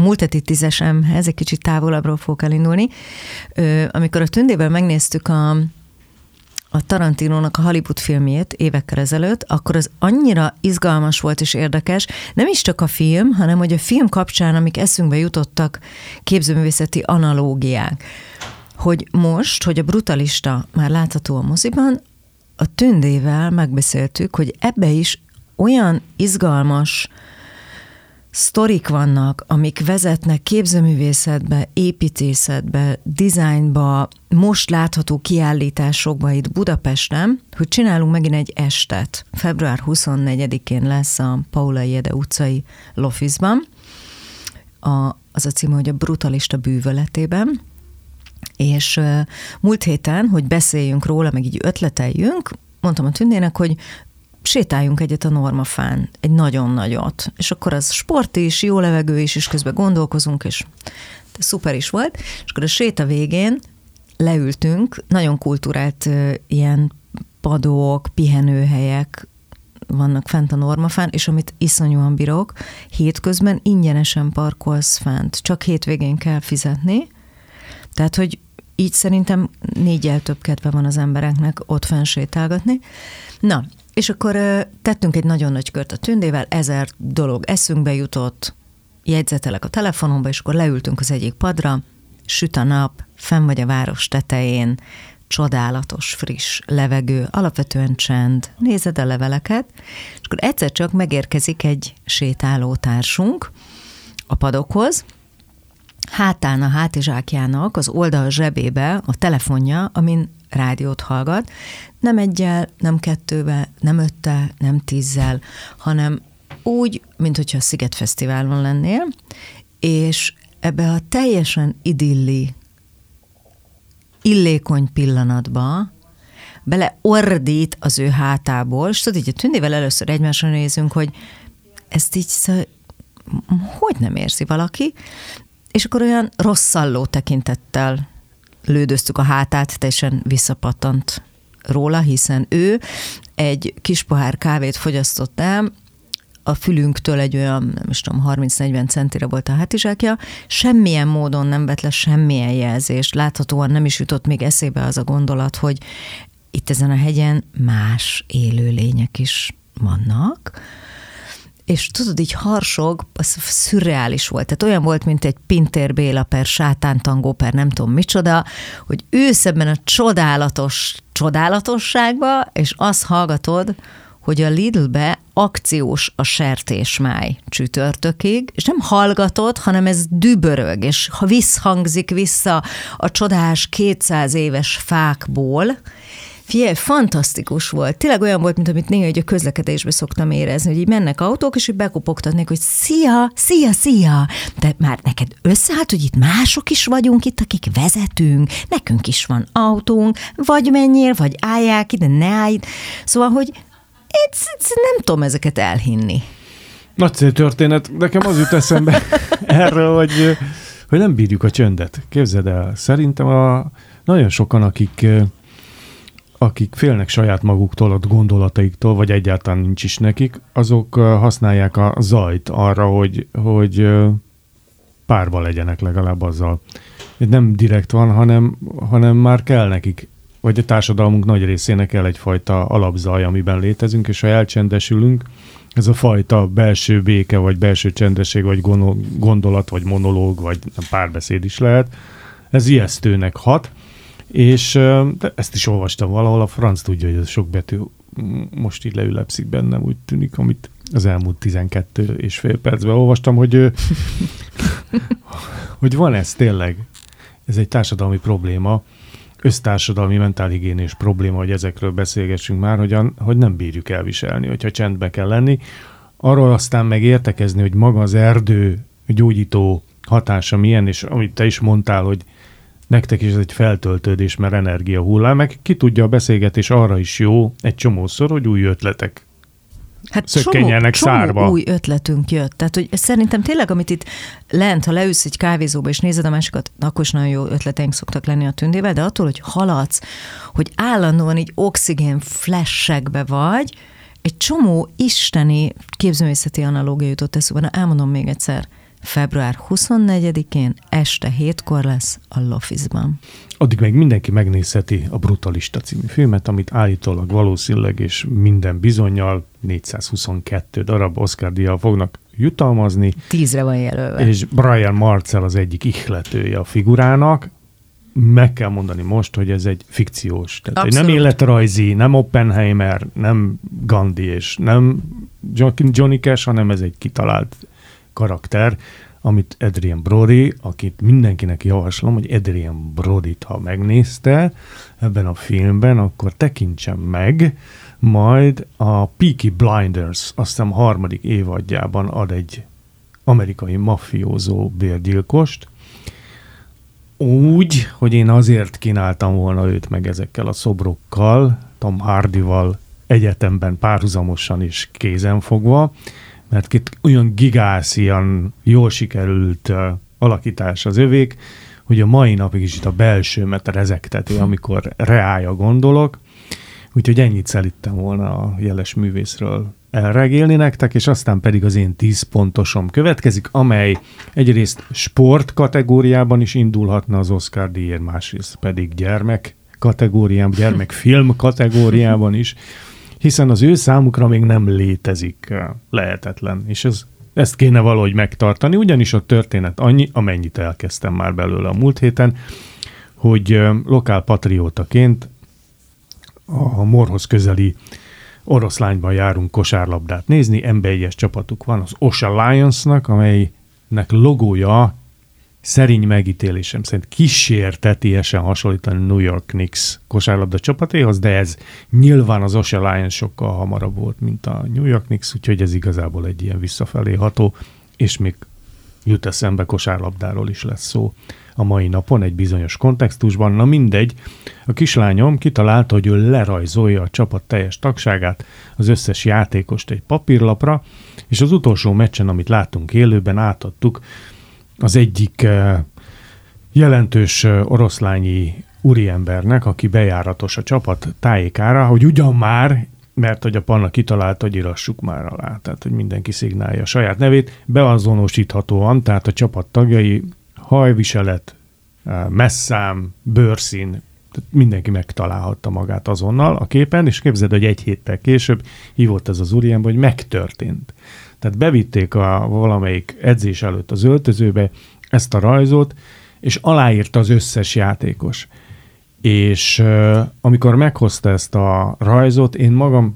múlt heti 10-esemhez egy kicsit távolabbról fogok elindulni. Amikor a Tündével megnéztük a Tarantinónak a Hollywood filmjét évekkel ezelőtt, akkor az annyira izgalmas volt és érdekes, nem is csak a film, hanem hogy a film kapcsán, amik eszünkbe jutottak, képzőművészeti analógiák. Hogy most, hogy a Brutalista már látható a moziban, a Tündével megbeszéltük, hogy ebbe is olyan izgalmas sztorik vannak, amik vezetnek képzőművészetbe, építészetbe, dizájnba, most látható kiállításokba itt Budapesten, hogy csinálunk megint egy estet. Február 24-én lesz a Paulay Ede utcai Lofizban. Az a címe, hogy a Brutalista bűvöletében. És múlt héten, hogy beszéljünk róla, meg így ötleteljünk, mondtam a Tündének, hogy sétáljunk egyet a Normafán, egy nagyon nagyot. És akkor az sport is, jó levegő is, és közben gondolkozunk, és szuper is volt. És akkor a séta végén leültünk, nagyon kulturált ilyen padok, pihenőhelyek vannak fent a Normafán, és amit iszonyúan bírok, hétközben ingyenesen parkolsz fent, csak hétvégén kell fizetni. Tehát, hogy így szerintem 4-jel több kedve van az embereknek ott fenn sétálgatni. Na, és akkor tettünk egy nagyon nagy kört a Tündével, 1000 dolog eszünkbe jutott, jegyzetelek a telefonomba, és akkor leültünk az egyik padra, süt a nap, fenn vagy a város tetején, csodálatos, friss levegő, alapvetően csend, nézed a leveleket, és akkor egyszer csak megérkezik egy sétálótársunk a padokhoz, hátán a hátizsákjának az oldal zsebébe a telefonja, amin rádiót hallgat, nem 1-jel, nem 2-vel, nem 5-tel, nem 10-zel, hanem úgy, mint hogyha a Sziget Fesztiválon lennél, és ebbe a teljesen illékony pillanatba beleordít az ő hátából, és tudod, így a Tündével először egymásra nézünk, hogy ezt így, hogy nem érzi valaki, és akkor olyan rosszalló tekintettel lődöztük a hátát, teljesen visszapattant róla, hiszen ő egy kis pohár kávét fogyasztott el, a fülünktől egy olyan, nem is tudom, 30-40 centire volt a hátizsákja, semmilyen módon nem vett le semmilyen jelzést, láthatóan nem is jutott még eszébe az a gondolat, hogy itt ezen a hegyen más élőlények is vannak, és tudod, így harsog, az szürreális volt. Tehát olyan volt, mint egy Pintér Béla per sátántangó per nem tudom micsoda, hogy ősz ebben a csodálatosságba, és azt hallgatod, hogy a Lidlbe akciós a sertésmáj csütörtökig, és nem hallgatod, hanem ez dübörög, és ha visszhangzik vissza a csodás 200 éves fákból. Figyelj, fantasztikus volt. Tényleg olyan volt, mint amit néha a közlekedésben szoktam érezni, hogy így mennek autók, és így bekopogtatnék, hogy szia. De már neked összeállt, hogy itt mások is vagyunk itt, akik vezetünk, nekünk is van autónk, vagy menjél, vagy állják ide, ne állj. Szóval, hogy nem tudom ezeket elhinni. Nagyszerű történet. Nekem az jut eszembe erről, hogy nem bírjuk a csöndet. Képzeld el, szerintem nagyon sokan, akik félnek saját maguktól, a gondolataiktól, vagy egyáltalán nincs is nekik, azok használják a zajt arra, hogy párba legyenek legalább azzal. Nem direkt van, hanem már kell nekik, vagy a társadalmunk nagy részének kell egyfajta alapzaj, amiben létezünk, és ha elcsendesülünk, ez a fajta belső béke, vagy belső csendesség, vagy gondolat, vagy monológ, vagy párbeszéd is lehet, ez ijesztőnek hat, és ezt is olvastam valahol, a franc tudja, hogy ez sok betű most így leülepszik bennem, úgy tűnik, amit az elmúlt 12,5 percben olvastam, hogy van ez tényleg, ez egy társadalmi probléma, össztársadalmi mentálhigiénés probléma, hogy ezekről beszélgessünk már, hogy nem bírjuk elviselni, hogyha csendbe kell lenni. Arról aztán meg értekezni, hogy maga az erdő gyógyító hatása milyen, és amit te is mondtál, hogy nektek is ez egy feltöltődés, mert energia hullám, meg ki tudja, a beszélgetés arra is jó egy csomószor, hogy új ötletek szökkenjenek szárba. Csomó új ötletünk jött. Tehát, hogy szerintem tényleg, amit itt lent, ha leülsz egy kávézóba, és nézed a másikat, akkor is nagyon jó ötleteink szoktak lenni a Tündével, de attól, hogy haladsz, hogy állandóan így oxigén flashekbe vagy, egy csomó isteni képzőművészeti analógia jutott eszünkbe. Elmondom még egyszer. február 24-én este 7-kor lesz a Lofizban. Addig meg mindenki megnézheti a Brutalista című filmet, amit állítólag valószínűleg és minden bizonnyal 422 darab Oscar-díjjal fognak jutalmazni. 10-re van jelölve. És Brian Marcel az egyik ihletője a figurának. Meg kell mondani most, hogy ez egy fikciós. Tehát nem életrajzi, nem Oppenheimer, nem Gandhi és nem Johnny Cash, hanem ez egy kitalált karakter, amit Adrien Brody, akit mindenkinek javaslom, hogy Adrien Brodyt, ha megnézte ebben a filmben, akkor tekintsen meg, majd a Peaky Blinders, azt hiszem 3. évadjában ad egy amerikai mafiózó bérgyilkost, úgy, hogy én azért kínáltam volna őt meg ezekkel a szobrokkal, Tom Hardyval egyetemben párhuzamosan is kézenfogva, mert itt olyan gigászian jól sikerült alakítás az övék, hogy a mai napig is itt a belsőmet rezegteti, amikor reája gondolok. Úgyhogy ennyit szelítem volna a jeles művészről elregélni nektek, és aztán pedig az én 10 pontosom következik, amely egyrészt sport kategóriában is indulhatna az Oscar-díjért, másrészt pedig gyermek kategóriában, gyermekfilm kategóriában is, hiszen az ő számukra még nem létezik, lehetetlen, és ezt kéne valahogy megtartani, ugyanis a történet annyi, amennyit elkezdtem már belőle a múlt héten, hogy lokálpatriótaként a Morhoz közeli Oroszlányban járunk kosárlabdát nézni, NB1-es csapatuk van, az Osha Lions-nak, amelynek logója szerény megítélésem szerint kísértetiesen hasonlítani New York Knicks kosárlabda csapatéhoz, de ez nyilván az Osha Lions sokkal hamarabb volt, mint a New York Knicks, úgyhogy ez igazából egy ilyen visszafelé ható, és még jut eszembe kosárlabdáról is lesz szó a mai napon egy bizonyos kontextusban. Na mindegy, a kislányom kitalálta, hogy ő lerajzolja a csapat teljes tagságát, az összes játékost egy papírlapra, és az utolsó meccsen, amit láttunk élőben, átadtuk az egyik jelentős oroszlányi úriembernek, aki bejáratos a csapat tájékára, hogy ugyan már, mert hogy a Panna kitalálta, hogy írassuk már alá, tehát hogy mindenki szignálja a saját nevét, beazonosíthatóan, tehát a csapat tagjai, hajviselet, messzám, bőrszín, tehát mindenki megtalálhatta magát azonnal a képen, és képzeld, hogy 1 héttel később hívott ez az úriember, hogy megtörtént. Tehát bevitték valamelyik edzés előtt az öltözőbe ezt a rajzot, és aláírta az összes játékos. És amikor meghozta ezt a rajzot, én magam,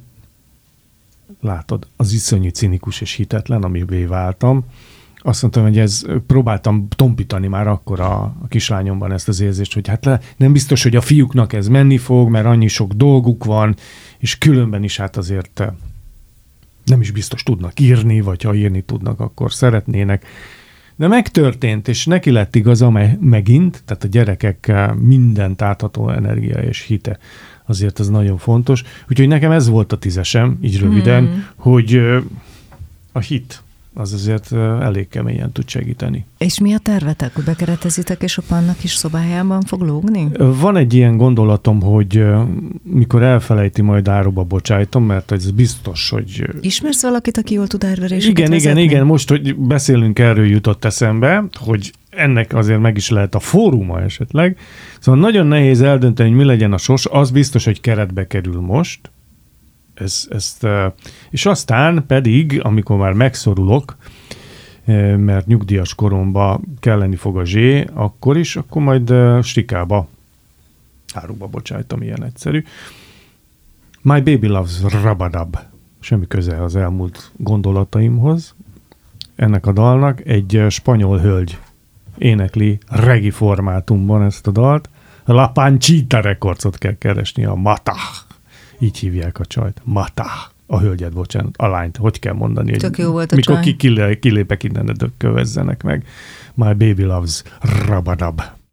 látod, az iszonyú cinikus és hitetlen, amivé váltam. Azt mondtam, hogy próbáltam tompítani már akkor a kislányomban ezt az érzést, hogy hát nem biztos, hogy a fiúknak ez menni fog, mert annyi sok dolguk van, és különben is hát azért nem is biztos tudnak írni, vagy ha írni tudnak, akkor szeretnének. De megtörtént, és neki lett igaza megint, tehát a gyerekek mindent átható energia és hite. Azért ez nagyon fontos. Úgyhogy nekem ez volt a 10-esem, így röviden, hogy a hit az azért elég keményen tud segíteni. És mi a tervetek, hogy bekeretezitek, és a Pannak is szobájában fog lógni? Van egy ilyen gondolatom, hogy mikor elfelejti, majd áruba bocsájtom, mert ez biztos, hogy... Ismersz valakit, aki jól tud árveréseket Igen, most, hogy beszélünk, erről jutott eszembe, hogy ennek azért meg is lehet a fóruma esetleg. Szóval nagyon nehéz eldönteni, hogy mi legyen a sors, az biztos, hogy keretbe kerül most, és aztán pedig, amikor már megszorulok, mert nyugdíjas koromba kelleni fog a zsé, akkor majd stikába, áruba bocsájtom, ilyen egyszerű. My Baby Loves Rabadab. Semmi köze az elmúlt gondolataimhoz. Ennek a dalnak egy spanyol hölgy énekli reggae formátumban ezt a dalt. La Panchita Recordsot kell keresni, a Mata. Így hívják a csajt. Mata. A hölgyet, bocsánat, a lányt. Hogy kell mondani? Tök jó volt a mikor csaj. kilépek innen, de kövezzenek meg. My Baby Loves Rabadab.